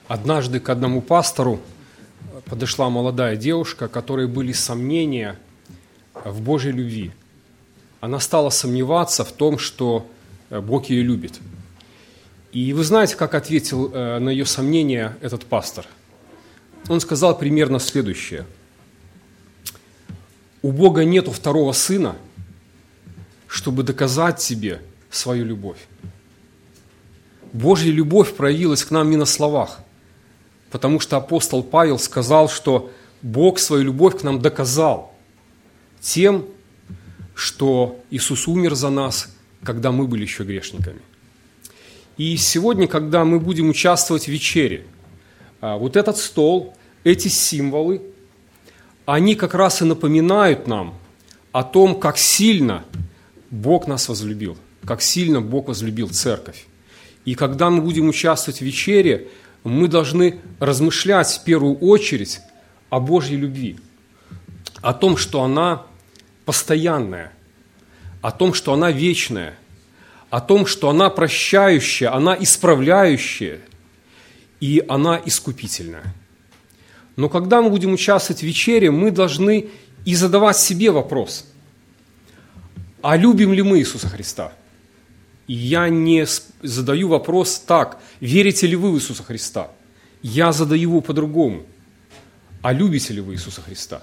Однажды к одному пастору подошла молодая девушка, у которой были сомнения в Божьей любви. Она стала сомневаться в том, что Бог ее любит. И вы знаете, как ответил на ее сомнения этот пастор? Он сказал примерно следующее. У Бога нету второго сына, чтобы доказать тебе свою любовь. Божья любовь проявилась к нам не на словах, потому что апостол Павел сказал, что Бог свою любовь к нам доказал тем, что Иисус умер за нас, когда мы были еще грешниками. И сегодня, когда мы будем участвовать в вечере, вот этот стол, эти символы, они как раз и напоминают нам о том, как сильно Бог нас возлюбил, как сильно Бог возлюбил церковь. И когда мы будем участвовать в вечере, мы должны размышлять в первую очередь о Божьей любви, о том, что она постоянная, о том, что она вечная, о том, что она прощающая, она исправляющая и она искупительная. Но когда мы будем участвовать в вечере, мы должны и задавать себе вопрос, а любим ли мы Иисуса Христа? И я не задаю вопрос так, верите ли вы в Иисуса Христа? Я задаю его по-другому. А любите ли вы Иисуса Христа?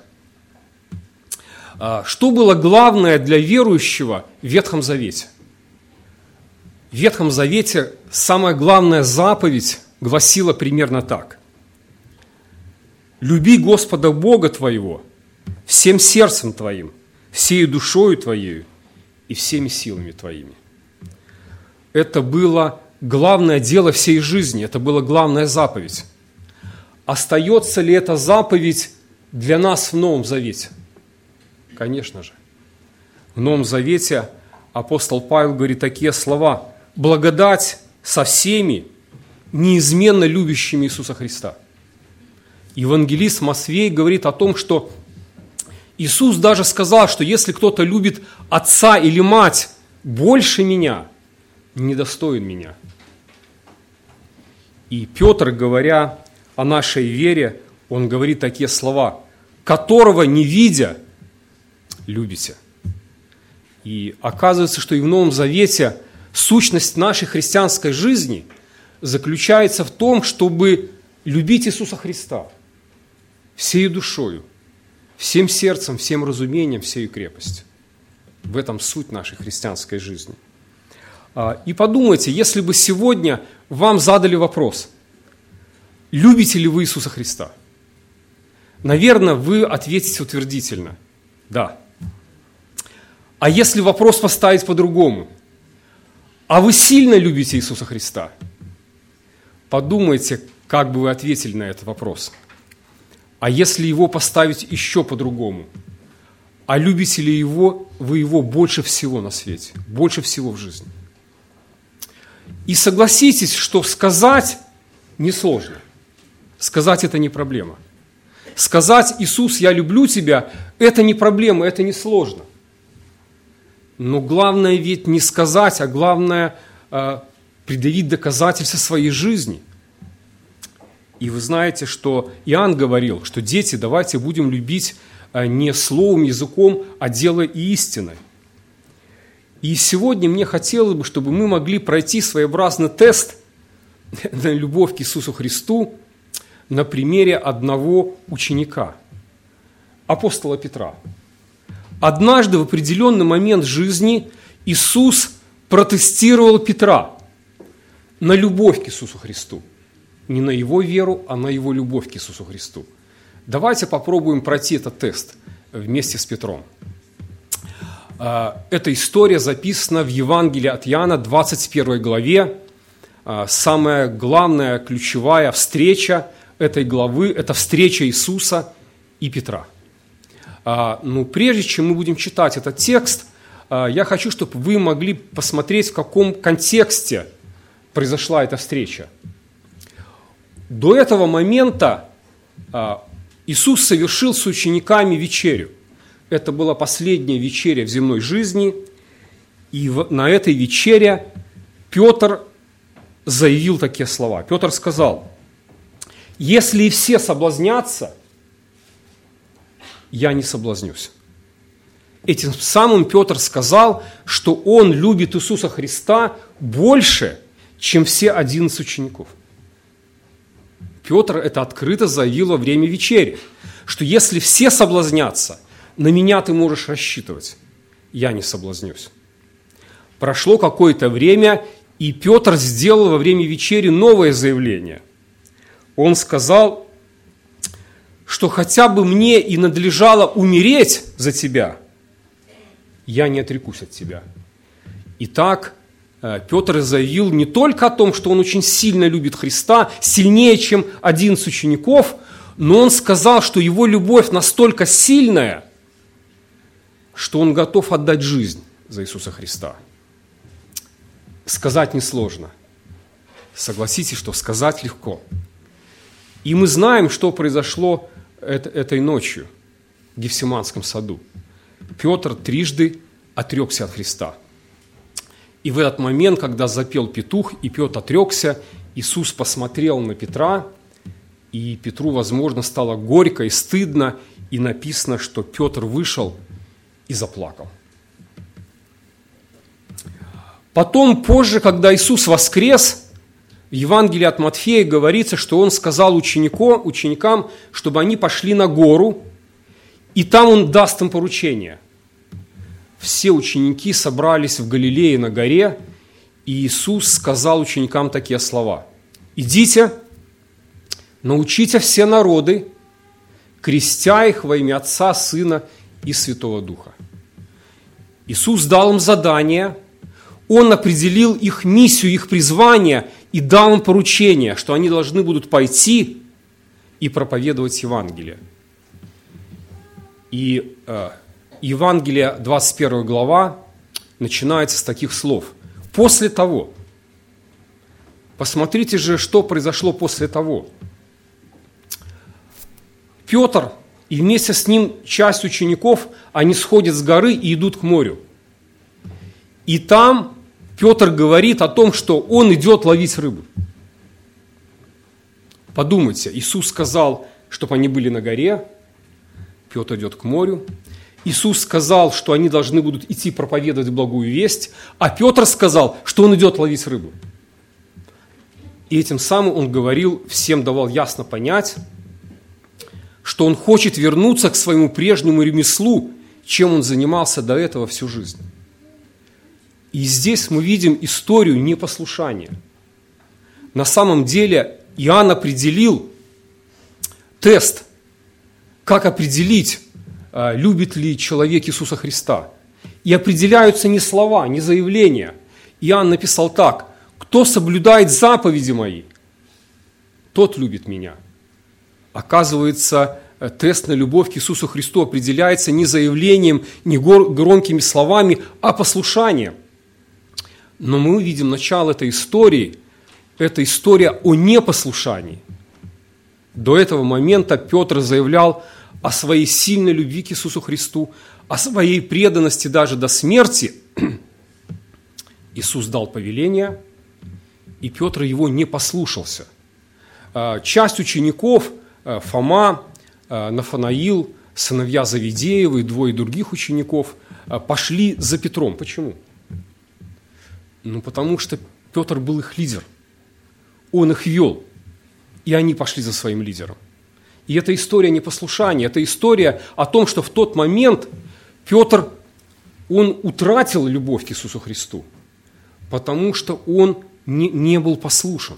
Что было главное для верующего в Ветхом Завете? В Ветхом Завете самая главная заповедь гласила примерно так. «Люби Господа Бога твоего всем сердцем твоим, всею душою твоею и всеми силами твоими». Это было главное дело всей жизни, это была главная заповедь. Остается ли эта заповедь для нас в Новом Завете? Конечно же. В Новом Завете апостол Павел говорит такие слова: «Благодать со всеми, неизменно любящими Иисуса Христа». Евангелист Матфей говорит о том, что Иисус даже сказал, что если кто-то любит отца или мать больше меня, недостоин меня. И Петр, говоря о нашей вере, он говорит такие слова: «Которого не видя, любите». И оказывается, что и в Новом Завете сущность нашей христианской жизни заключается в том, чтобы любить Иисуса Христа всею душою, всем сердцем, всем разумением, всею крепостью. В этом суть нашей христианской жизни. И подумайте, если бы сегодня вам задали вопрос, любите ли вы Иисуса Христа? Наверное, вы ответите утвердительно: да. А если вопрос поставить по-другому, а вы сильно любите Иисуса Христа? Подумайте, как бы вы ответили на этот вопрос. А если его поставить еще по-другому, а любите ли вы его больше всего на свете, больше всего в жизни? И согласитесь, что сказать несложно. Сказать – это не проблема. Сказать: «Иисус, я люблю тебя» – это не проблема, это не сложно. Но главное ведь не сказать, а главное предъявить доказательства своей жизни. И вы знаете, что Иоанн говорил, что дети, давайте будем любить не словом, языком, а делом и истиной. И сегодня мне хотелось бы, чтобы мы могли пройти своеобразный тест на любовь к Иисусу Христу на примере одного ученика, апостола Петра. Однажды в определенный момент жизни Иисус протестировал Петра на любовь к Иисусу Христу. Не на его веру, а на его любовь к Иисусу Христу. Давайте попробуем пройти этот тест вместе с Петром. Эта история записана в Евангелии от Иоанна, 21 главе. Самая главная, ключевая встреча этой главы – это встреча Иисуса и Петра. Но прежде чем мы будем читать этот текст, я хочу, чтобы вы могли посмотреть, в каком контексте произошла эта встреча. До этого момента Иисус совершил с учениками вечерю. Это была последняя вечеря в земной жизни, и на этой вечере Петр заявил такие слова. Петр сказал: Если и все соблазнятся, я не соблазнюсь. Этим самым Петр сказал, что он любит Иисуса Христа больше, чем все 11 учеников. Петр это открыто заявил во время вечери, что если все соблазнятся, на меня ты можешь рассчитывать, я не соблазнюсь. Прошло какое-то время, и Петр сделал во время вечери новое заявление. Он сказал, что хотя бы мне и надлежало умереть за тебя, я не отрекусь от тебя. Итак, Петр заявил не только о том, что он очень сильно любит Христа, сильнее, чем 11 учеников, но он сказал, что его любовь настолько сильная, что он готов отдать жизнь за Иисуса Христа. Сказать несложно. Согласитесь, что сказать легко. И мы знаем, что произошло этой ночью в Гефсиманском саду. Петр трижды отрекся от Христа. И в этот момент, когда запел петух, и Петр отрекся, Иисус посмотрел на Петра, и Петру, возможно, стало горько и стыдно, и написано, что Петр вышел и заплакал. Потом, позже, когда Иисус воскрес, в Евангелии от Матфея говорится, что Он сказал ученикам, чтобы они пошли на гору, и там Он даст им поручение. Все ученики собрались в Галилее на горе, и Иисус сказал ученикам такие слова: «Идите, научите все народы, крестя их во имя Отца, Сына и Святого Духа». Иисус дал им задание, Он определил их миссию, их призвание и дал им поручение, что они должны будут пойти и проповедовать Евангелие. И Евангелие, 21 глава, начинается с таких слов. После того. Посмотрите же, что произошло после того. Петр и вместе с ним часть учеников, они сходят с горы и идут к морю. И там Петр говорит о том, что он идет ловить рыбу. Подумайте, Иисус сказал, чтобы они были на горе, Петр идет к морю. Иисус сказал, что они должны будут идти проповедовать благую весть, а Петр сказал, что он идет ловить рыбу. И этим самым он говорил, всем давал ясно понять, что он хочет вернуться к своему прежнему ремеслу, чем он занимался до этого всю жизнь. И здесь мы видим историю непослушания. На самом деле Иоанн определил тест, как определить, любит ли человек Иисуса Христа. И определяются не слова, не заявления. Иоанн написал так: «Кто соблюдает заповеди мои, тот любит меня». Оказывается, тест на любовь к Иисусу Христу определяется не заявлением, не громкими словами, а послушанием. Но мы видим начало этой истории. Это история о непослушании. До этого момента Петр заявлял о своей сильной любви к Иисусу Христу, о своей преданности даже до смерти. Иисус дал повеление, и Петр его не послушался. Часть учеников, Фома, Нафанаил, сыновья Завидеевы и двое других учеников, пошли за Петром. Почему? Потому что Петр был их лидер. Он их вел, и они пошли за своим лидером. И это история непослушания, это история о том, что в тот момент Петр, он утратил любовь к Иисусу Христу, потому что он не был послушен.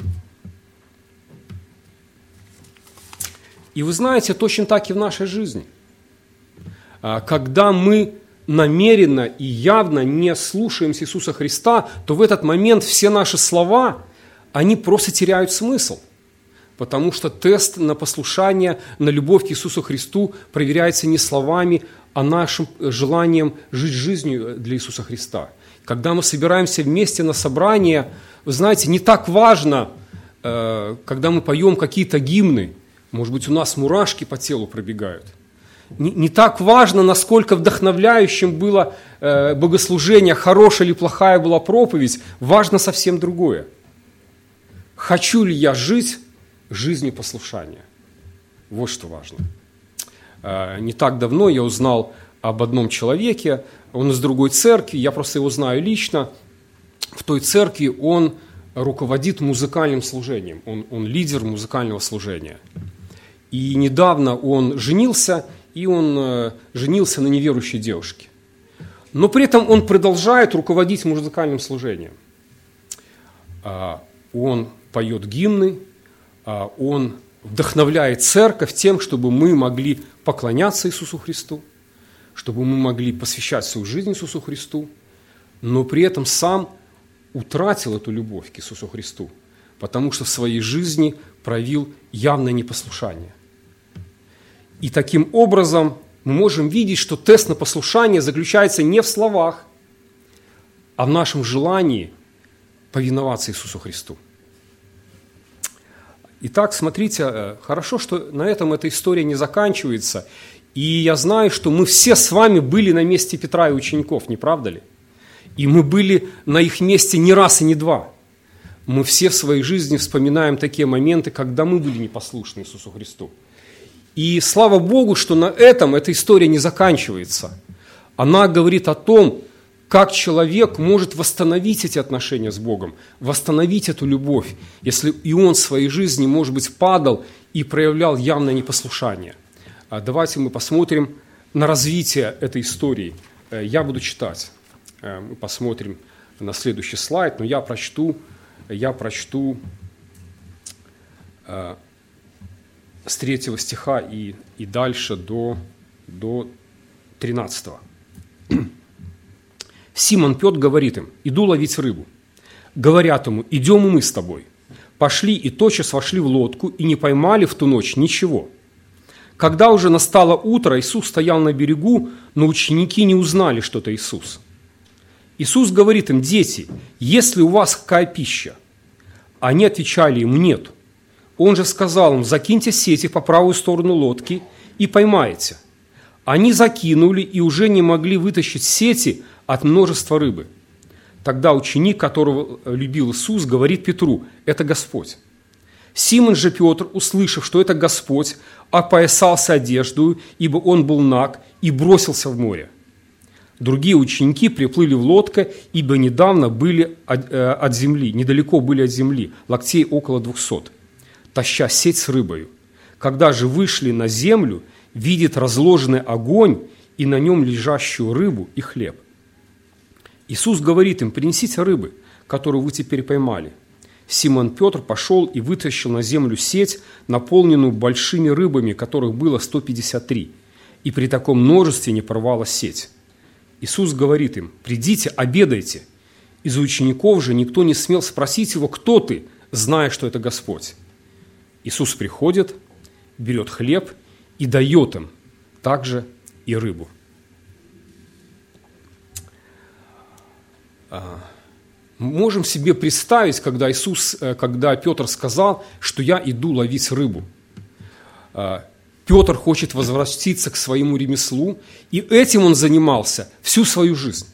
И вы знаете, точно так и в нашей жизни. Когда мы намеренно и явно не слушаемся Иисуса Христа, то в этот момент все наши слова, они просто теряют смысл. Потому что тест на послушание, на любовь к Иисусу Христу проверяется не словами, а нашим желанием жить жизнью для Иисуса Христа. Когда мы собираемся вместе на собрание, вы знаете, не так важно, когда мы поем какие-то гимны, может быть, у нас мурашки по телу пробегают. Не так важно, насколько вдохновляющим было богослужение, хорошая или плохая была проповедь, важно совсем другое. Хочу ли я жить жизнью послушания. Вот что важно. Не так давно я узнал об одном человеке, он из другой церкви, я просто его знаю лично. В той церкви он руководит музыкальным служением, он лидер музыкального служения. И недавно он женился, и он женился на неверующей девушке. Но при этом он продолжает руководить музыкальным служением. Он поет гимны, он вдохновляет церковь тем, чтобы мы могли поклоняться Иисусу Христу, чтобы мы могли посвящать свою жизнь Иисусу Христу, но при этом сам утратил эту любовь к Иисусу Христу, потому что в своей жизни проявил явное непослушание. И таким образом мы можем видеть, что тест на послушание заключается не в словах, а в нашем желании повиноваться Иисусу Христу. Итак, смотрите, хорошо, что на этом эта история не заканчивается. И я знаю, что мы все с вами были на месте Петра и учеников, не правда ли? И мы были на их месте не раз и не два. Мы все в своей жизни вспоминаем такие моменты, когда мы были непослушны Иисусу Христу. И слава Богу, что на этом эта история не заканчивается. Она говорит о том, как человек может восстановить эти отношения с Богом, восстановить эту любовь, если и он в своей жизни, может быть, падал и проявлял явное непослушание. Давайте мы посмотрим на развитие этой истории. Я буду читать. Мы посмотрим на следующий слайд, но я прочту с 3 стиха и дальше до 13. Симон Петр говорит им: «Иду ловить рыбу». Говорят ему: «Идем и мы с тобой». Пошли и тотчас вошли в лодку, и не поймали в ту ночь ничего. Когда уже настало утро, Иисус стоял на берегу, но ученики не узнали, что это Иисус. Иисус говорит им: «Дети, есть ли у вас какая пища?» Они отвечали ему: «Нет». Он же сказал им: «Закиньте сети по правую сторону лодки и поймаете». Они закинули и уже не могли вытащить сети от множества рыбы. Тогда ученик, которого любил Иисус, говорит Петру: «Это Господь». Симон же Петр, услышав, что это Господь, опоясался одеждою, ибо он был наг, и бросился в море. Другие ученики приплыли в лодке, ибо недавно были от земли, недалеко были от земли, локтей около 200, таща сеть с рыбою. Когда же вышли на землю, видит разложенный огонь и на нем лежащую рыбу и хлеб. Иисус говорит им: «Принесите рыбы, которую вы теперь поймали». Симон Петр пошел и вытащил на землю сеть, наполненную большими рыбами, которых было 153, и при таком множестве не порвалась сеть. Иисус говорит им: «Придите, обедайте». Из учеников же никто не смел спросить его: «Кто ты?», зная, что это Господь. Иисус приходит, берет хлеб и дает им также и рыбу. Можем себе представить, когда Петр сказал, что я иду ловить рыбу. Петр хочет возвратиться к своему ремеслу, и этим он занимался всю свою жизнь.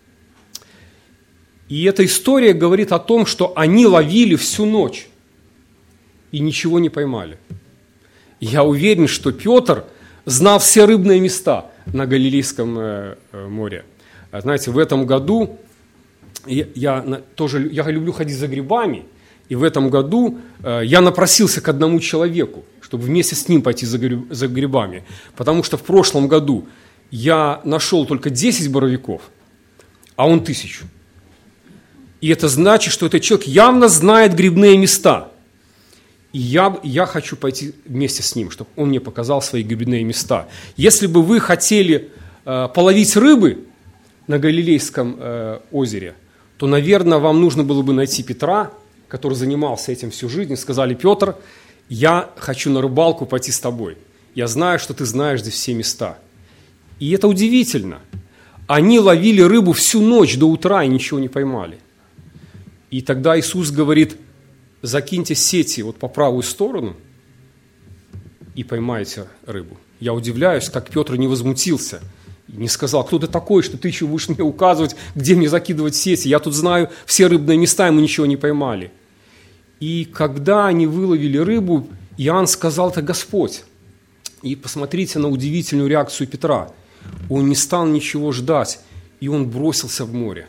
И эта история говорит о том, что они ловили всю ночь и ничего не поймали. Я уверен, что Петр знал все рыбные места на Галилейском море. Знаете, в этом году я люблю ходить за грибами, и в этом году я напросился к одному человеку, чтобы вместе с ним пойти за грибами, потому что в прошлом году я нашел только 10 боровиков, а он 1000. И это значит, что этот человек явно знает грибные места. И я хочу пойти вместе с ним, чтобы он мне показал свои грибные места. Если бы вы хотели половить рыбы на Галилейском озере, то, наверное, вам нужно было бы найти Петра, который занимался этим всю жизнь, и сказали: «Петр, я хочу на рыбалку пойти с тобой. Я знаю, что ты знаешь здесь все места». И это удивительно. Они ловили рыбу всю ночь до утра и ничего не поймали. И тогда Иисус говорит: «Закиньте сети вот по правую сторону и поймайте рыбу». Я удивляюсь, как Петр не возмутился, не сказал: «Кто ты такой, что ты еще будешь мне указывать, где мне закидывать сети? Я тут знаю все рыбные места, и мы ничего не поймали». И когда они выловили рыбу, Иоанн сказал: это Господь. И посмотрите на удивительную реакцию Петра. Он не стал ничего ждать, и он бросился в море.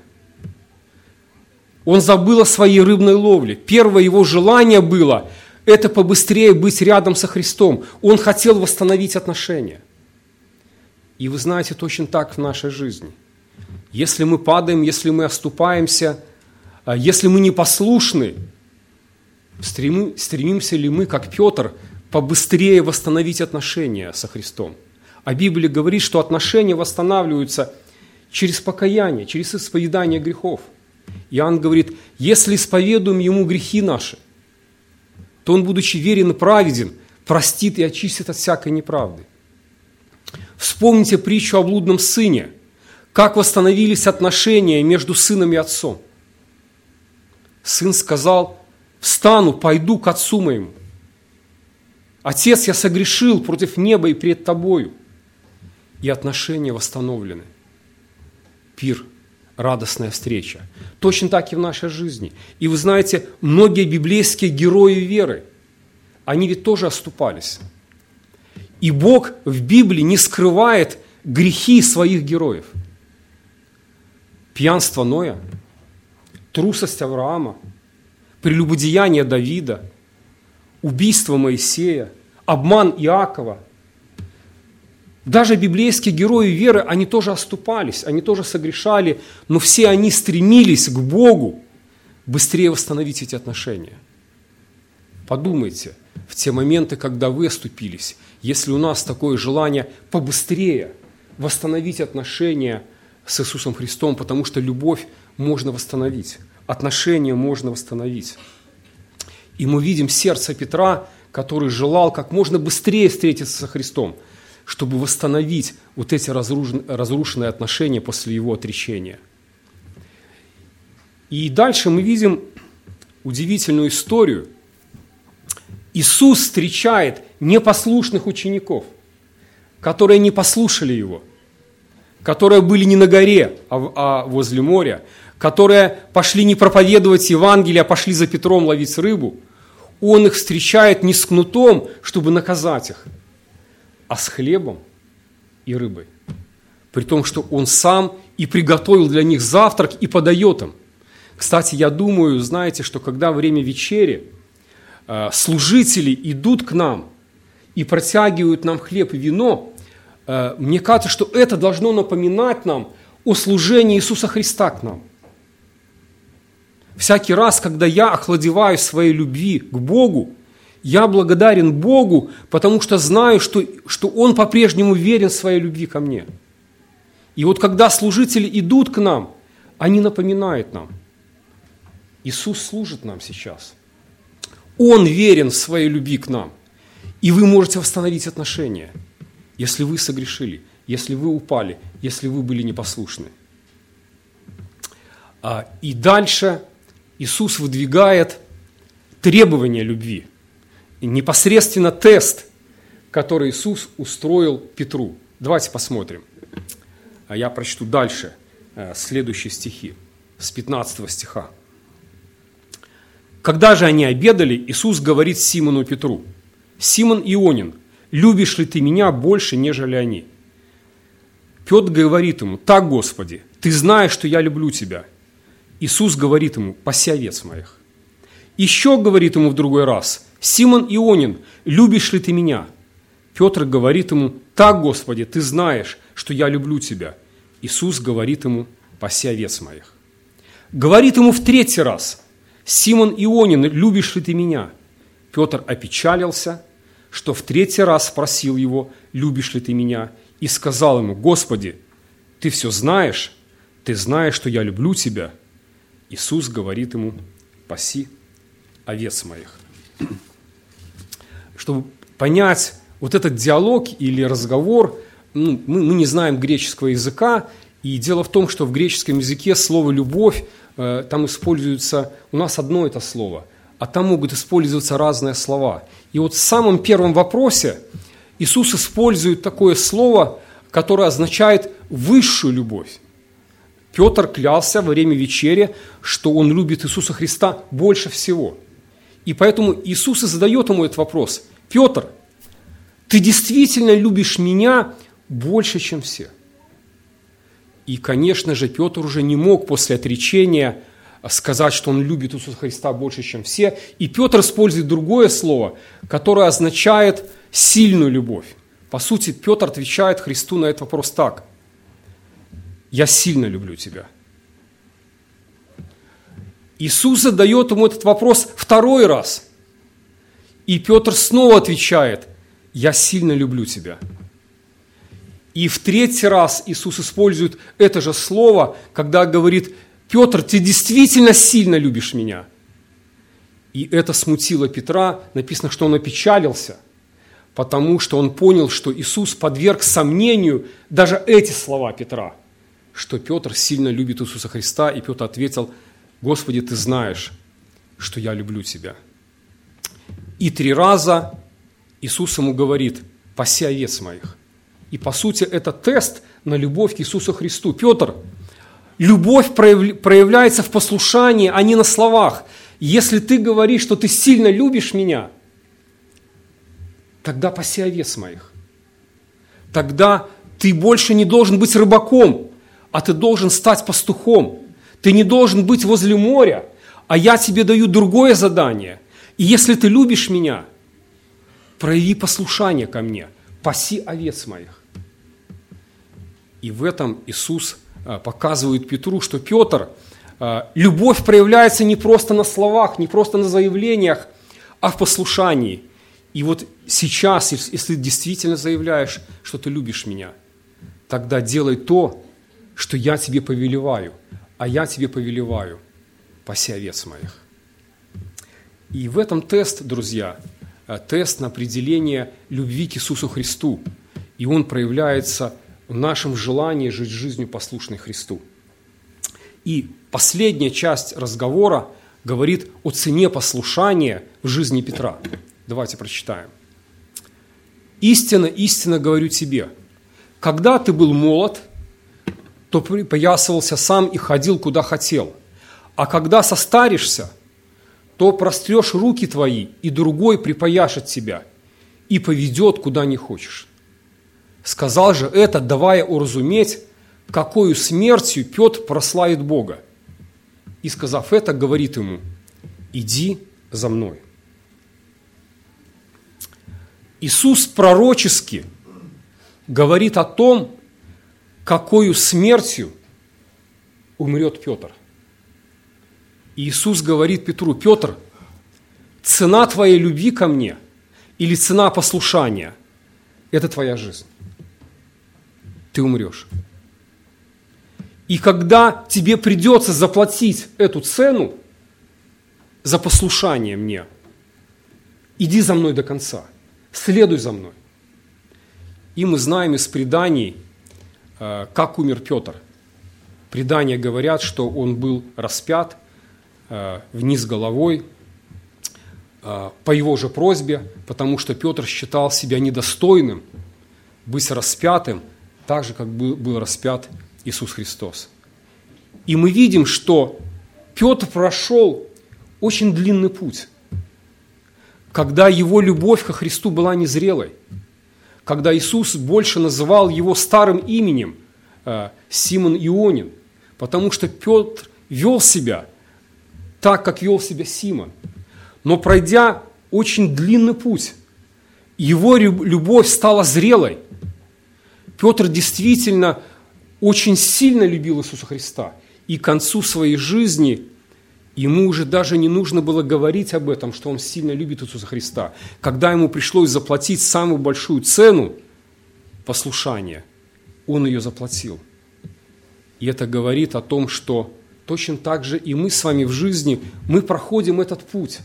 Он забыл о своей рыбной ловле. Первое его желание было – это побыстрее быть рядом со Христом. Он хотел восстановить отношения. И вы знаете, точно так в нашей жизни. Если мы падаем, если мы оступаемся, если мы непослушны, стремимся ли мы, как Петр, побыстрее восстановить отношения со Христом? А Библия говорит, что отношения восстанавливаются через покаяние, через исповедание грехов. Иоанн говорит: если исповедуем Ему грехи наши, то Он, будучи верен и праведен, простит и очистит от всякой неправды. Вспомните притчу о блудном сыне, как восстановились отношения между сыном и отцом. Сын сказал: встану, пойду к отцу моему. Отец, я согрешил против неба и пред тобою. И отношения восстановлены. Пир, радостная встреча. Точно так и в нашей жизни. И вы знаете, многие библейские герои веры, они ведь тоже оступались. И Бог в Библии не скрывает грехи своих героев. Пьянство Ноя, трусость Авраама, прелюбодеяние Давида, убийство Моисея, обман Иакова. Даже библейские герои веры, они тоже оступались, они тоже согрешали, но все они стремились к Богу быстрее восстановить эти отношения. Подумайте, в те моменты, когда вы оступились, если у нас такое желание побыстрее восстановить отношения с Иисусом Христом, потому что любовь можно восстановить, отношения можно восстановить. И мы видим сердце Петра, который желал как можно быстрее встретиться со Христом, чтобы восстановить вот эти разрушенные отношения после его отречения. И дальше мы видим удивительную историю. Иисус встречает непослушных учеников, которые не послушали Его, которые были не на горе, а возле моря, которые пошли не проповедовать Евангелие, а пошли за Петром ловить рыбу. Он их встречает не с кнутом, чтобы наказать их, а с хлебом и рыбой. При том, что Он сам и приготовил для них завтрак и подает им. Кстати, я думаю, знаете, что когда время вечери, служители идут к нам и протягивают нам хлеб и вино, мне кажется, что это должно напоминать нам о служении Иисуса Христа к нам. Всякий раз, когда я охладеваю своей любви к Богу, я благодарен Богу, потому что знаю, что Он по-прежнему верен своей любви ко мне. И вот когда служители идут к нам, они напоминают нам: Иисус служит нам сейчас. Он верен в своей любви к нам. И вы можете восстановить отношения, если вы согрешили, если вы упали, если вы были непослушны. И дальше Иисус выдвигает требования любви. И непосредственно тест, который Иисус устроил Петру. Давайте посмотрим. Я прочту дальше следующие стихи, с 15 стиха. Когда же они обедали, Иисус говорит Симону Петру: «Симон Ионин, любишь ли ты меня больше, нежели они?» Петр говорит ему: «Так, Господи, ты знаешь, что я люблю тебя». Иисус говорит ему: «Паси овец моих». Еще говорит ему в другой раз: «Симон Ионин, любишь ли ты меня?» Петр говорит ему: «Так, Господи, ты знаешь, что я люблю тебя». Иисус говорит ему: «Паси овец моих». Говорит ему в третий раз: «Симон Ионин, любишь ли ты меня?» Петр опечалился, что в третий раз спросил его: «Любишь ли ты меня?» И сказал ему: «Господи, ты все знаешь, ты знаешь, что я люблю тебя». Иисус говорит ему: «Паси овец моих». Чтобы понять вот этот диалог или разговор, мы не знаем греческого языка, и дело в том, что в греческом языке слово «любовь» там используется, у нас одно это слово, а там могут использоваться разные слова. И вот в самом первом вопросе Иисус использует такое слово, которое означает высшую любовь. Петр клялся во время вечери, что он любит Иисуса Христа больше всего. И поэтому Иисус и задает ему этот вопрос. Петр, ты действительно любишь меня больше, чем все? И, конечно же, Петр уже не мог после отречения сказать, что он любит Иисуса Христа больше, чем все. И Петр использует другое слово, которое означает сильную любовь. По сути, Петр отвечает Христу на этот вопрос так. Я сильно люблю тебя. Иисус задает ему этот вопрос второй раз. И Петр снова отвечает, я сильно люблю тебя. И в третий раз Иисус использует это же слово, когда говорит, Петр, ты действительно сильно любишь меня. И это смутило Петра, написано, что он опечалился, потому что он понял, что Иисус подверг сомнению даже эти слова Петра, что Петр сильно любит Иисуса Христа, и Петр ответил, Господи, ты знаешь, что я люблю тебя. И 3 раза Иисус ему говорит, паси овец моих. И по сути это тест на любовь к Иисусу Христу. Петр, любовь проявляется в послушании, а не на словах. Если ты говоришь, что ты сильно любишь меня, тогда паси овец моих. Тогда ты больше не должен быть рыбаком, а ты должен стать пастухом. Ты не должен быть возле моря, а я тебе даю другое задание. И если ты любишь меня, прояви послушание ко мне, паси овец моих. И в этом Иисус показывает Петру, что Петр, любовь проявляется не просто на словах, не просто на заявлениях, а в послушании. И вот сейчас, если ты действительно заявляешь, что ты любишь меня, тогда делай то, что я тебе повелеваю. А я тебе повелеваю, паси овец моих. И в этом тест, друзья, тест на определение любви к Иисусу Христу. И он проявляется в нашем желании жить жизнью, послушной Христу. И последняя часть разговора говорит о цене послушания в жизни Петра. Давайте прочитаем. «Истинно, истинно говорю тебе, когда ты был молод, то припоясывался сам и ходил, куда хотел. А когда состаришься, то прострешь руки твои, и другой припояшет тебя, и поведет, куда не хочешь. Сказал же это, давая уразуметь, какою смертью Петр прославит Бога. И, сказав это, говорит ему, иди за мной». Иисус пророчески говорит о том, какою смертью умрет Петр. И Иисус говорит Петру, Петр, цена твоей любви ко мне или цена послушания – это твоя жизнь. Ты умрешь. И когда тебе придется заплатить эту цену за послушание мне, иди за мной до конца, следуй за мной. И мы знаем из преданий, как умер Петр. Предания говорят, что он был распят вниз головой по его же просьбе, потому что Петр считал себя недостойным быть распятым, так же, как был распят Иисус Христос. И мы видим, что Петр прошел очень длинный путь, когда его любовь ко Христу была незрелой, когда Иисус больше называл его старым именем Симон Ионин, потому что Петр вел себя так, как вел себя Симон. Но пройдя очень длинный путь, его любовь стала зрелой. Петр действительно очень сильно любил Иисуса Христа, и к концу своей жизни ему уже даже не нужно было говорить об этом, что он сильно любит Иисуса Христа. Когда ему пришлось заплатить самую большую цену послушания, он ее заплатил. И это говорит о том, что точно так же и мы с вами в жизни, мы проходим этот путь.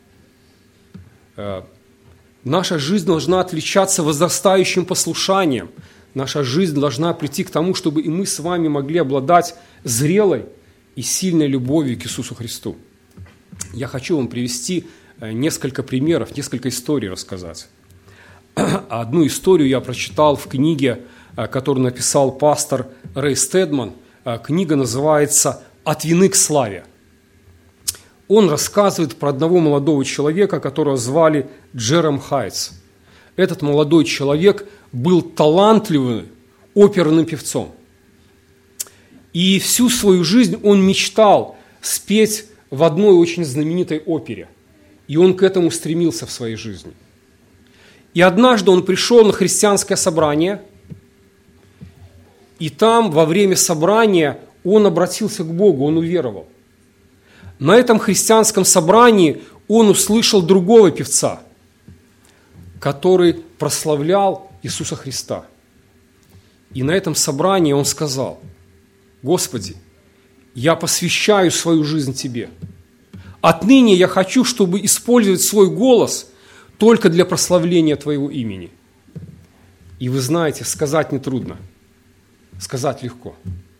Наша жизнь должна отличаться возрастающим послушанием. Наша жизнь должна прийти к тому, чтобы и мы с вами могли обладать зрелой и сильной любовью к Иисусу Христу. Я хочу вам привести несколько примеров, несколько историй рассказать. Одну историю я прочитал в книге, которую написал пастор Рэй Стедман. Книга называется «От вины к славе». он рассказывает про одного молодого человека, которого звали Джером Хайтс. Этот молодой человек был талантливым оперным певцом. И всю свою жизнь он мечтал спеть в одной очень знаменитой опере. И он к этому стремился в своей жизни. И однажды он пришел на христианское собрание, и там во время собрания он обратился к Богу, он уверовал. На этом христианском собрании он услышал другого певца, который прославлял Иисуса Христа. И на этом собрании он сказал: «Господи, я посвящаю свою жизнь Тебе. Отныне я хочу, чтобы использовать свой голос только для прославления Твоего имени». И вы знаете, сказать нетрудно, сказать легко.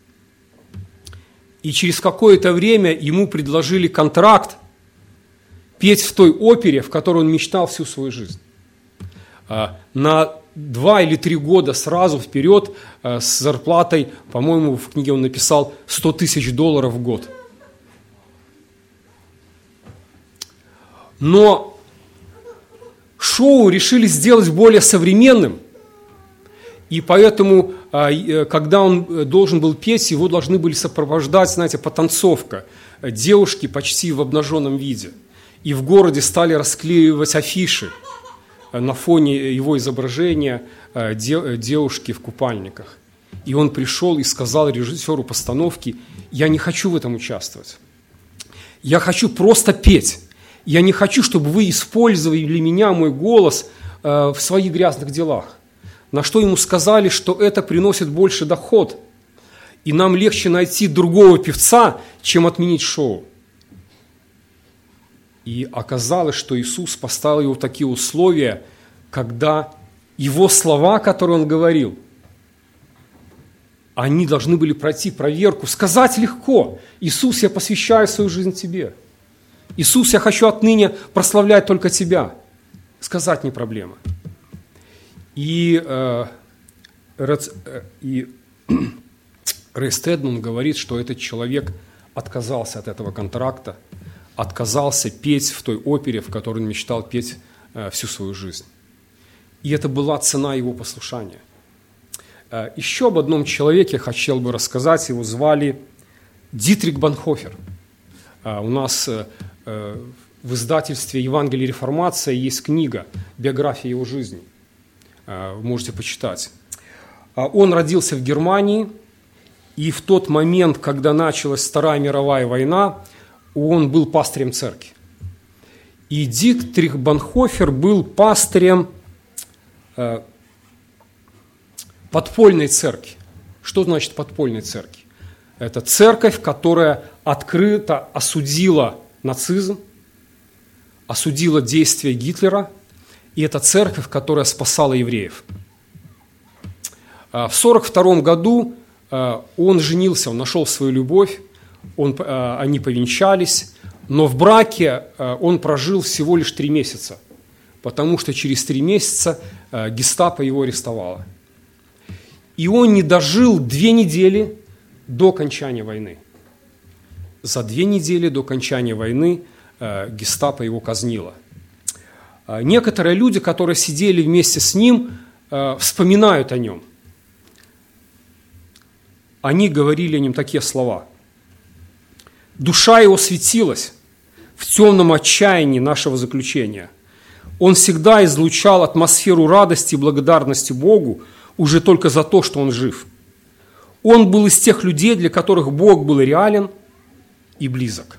И через какое-то время ему предложили контракт петь в той опере, в которой он мечтал всю свою жизнь. На 2 или 3 года сразу вперед с зарплатой, по-моему, в книге он написал $100 000 в год. Но шоу решили сделать более современным, и поэтому, когда он должен был петь, его должны были сопровождать, знаете, потанцовка, девушки почти в обнаженном виде. И в городе стали расклеивать афиши на фоне его изображения девушки в купальниках. И он пришел и сказал режиссеру постановки: «Я не хочу в этом участвовать. Я хочу просто петь. Я не хочу, чтобы вы использовали меня, мой голос, в своих грязных делах». На что ему сказали, что это приносит больше доход, и нам легче найти другого певца, чем отменить шоу. И оказалось, что Иисус поставил его в такие условия, когда его слова, которые он говорил, они должны были пройти проверку. Сказать легко: «Иисус, я посвящаю свою жизнь Тебе. Иисус, я хочу отныне прославлять только Тебя». Сказать не проблема. И Рэй Стэдман говорит, что этот человек отказался от этого контракта, отказался петь в той опере, в которой он мечтал петь всю свою жизнь. И это была цена его послушания. Еще об одном человеке хотел бы рассказать. Его звали Дитрих Бонхофер. У нас в издательстве «Евангелие и реформация» есть книга «Биография его жизни». Можете почитать. Он родился в Германии, и в тот момент, когда началась Вторая мировая война, он был пастырем церкви. И Дитрих Бонхофер был пастырем подпольной церкви. Что значит подпольной церкви? Это церковь, которая открыто осудила нацизм, осудила действия Гитлера, и это церковь, которая спасала евреев. В 1942 году он женился, он нашел свою любовь, они повенчались, но в браке он прожил всего лишь 3 месяца, потому что через 3 месяца гестапо его арестовало. И он не дожил 2 недели до окончания войны. За 2 недели до окончания войны гестапо его казнило. Некоторые люди, которые сидели вместе с ним, вспоминают о нем. Они говорили о нем такие слова: «Душа его светилась в темном отчаянии нашего заключения. Он всегда излучал атмосферу радости и благодарности Богу уже только за то, что он жив. Он был из тех людей, для которых Бог был реален и близок».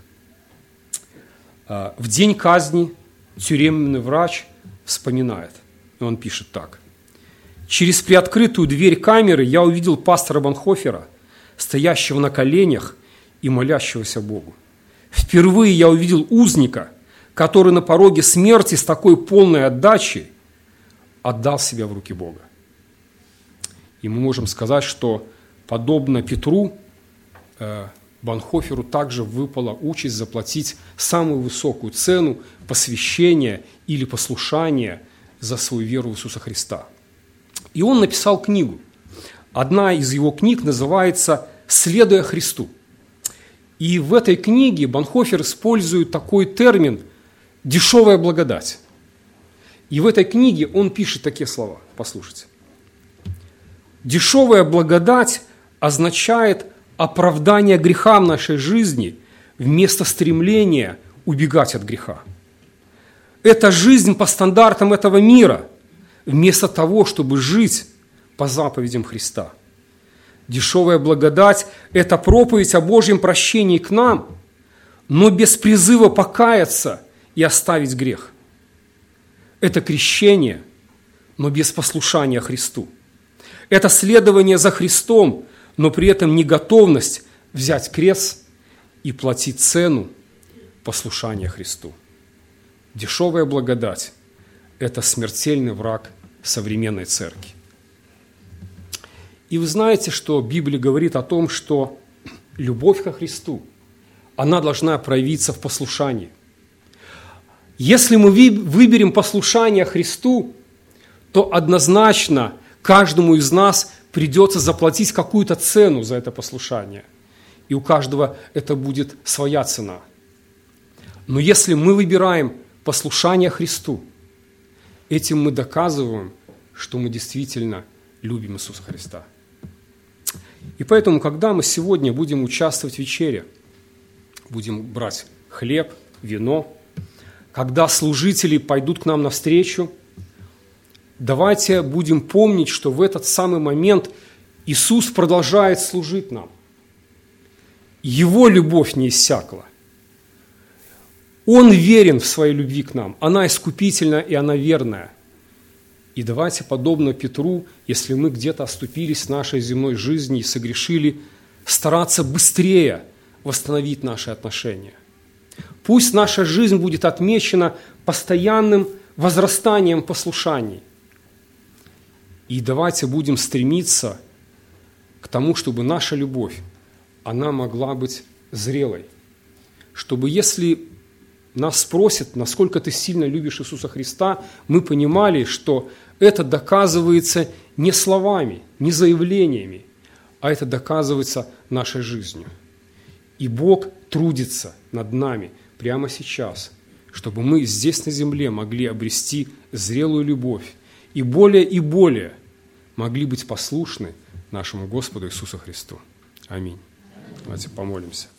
В день казни тюремный врач вспоминает, и он пишет так: «Через приоткрытую дверь камеры я увидел пастора Бонхофера, стоящего на коленях и молящегося Богу. Впервые я увидел узника, который на пороге смерти с такой полной отдачей отдал себя в руки Бога». И мы можем сказать, что подобно Петру, Бонхоферу также выпала участь заплатить самую высокую цену посвящения или послушания за свою веру в Иисуса Христа. И он написал книгу. Одна из его книг называется «Следуя Христу». И в этой книге Бонхофер использует такой термин «дешевая благодать». И в этой книге он пишет такие слова. Послушайте. Дешевая благодать означает оправдание грехам нашей жизни вместо стремления убегать от греха. Это жизнь по стандартам этого мира, вместо того, чтобы жить по заповедям Христа. Дешевая благодать – это проповедь о Божьем прощении к нам, но без призыва покаяться и оставить грех. Это крещение, но без послушания Христу. Это следование за Христом, но при этом не готовность взять крест и платить цену послушания Христу. Дешевая благодать – это смертельный враг современной церкви. И вы знаете, что Библия говорит о том, что любовь ко Христу, она должна проявиться в послушании. Если мы выберем послушание Христу, то однозначно каждому из нас придется заплатить какую-то цену за это послушание. И у каждого это будет своя цена. Но если мы выбираем послушание Христу, этим мы доказываем, что мы действительно любим Иисуса Христа. И поэтому, когда мы сегодня будем участвовать в вечере, будем брать хлеб, вино, когда служители пойдут к нам навстречу, давайте будем помнить, что в этот самый момент Иисус продолжает служить нам. Его любовь не иссякла. Он верен в своей любви к нам. Она искупительна и она верная. И давайте, подобно Петру, если мы где-то оступились в нашей земной жизни и согрешили, стараться быстрее восстановить наши отношения. Пусть наша жизнь будет отмечена постоянным возрастанием послушаний. И давайте будем стремиться к тому, чтобы наша любовь, она могла быть зрелой. Чтобы если нас спросят, насколько ты сильно любишь Иисуса Христа, мы понимали, что это доказывается не словами, не заявлениями, а это доказывается нашей жизнью. И Бог трудится над нами прямо сейчас, чтобы мы здесь на земле могли обрести зрелую любовь и более могли быть послушны нашему Господу Иисусу Христу. Аминь. Давайте помолимся.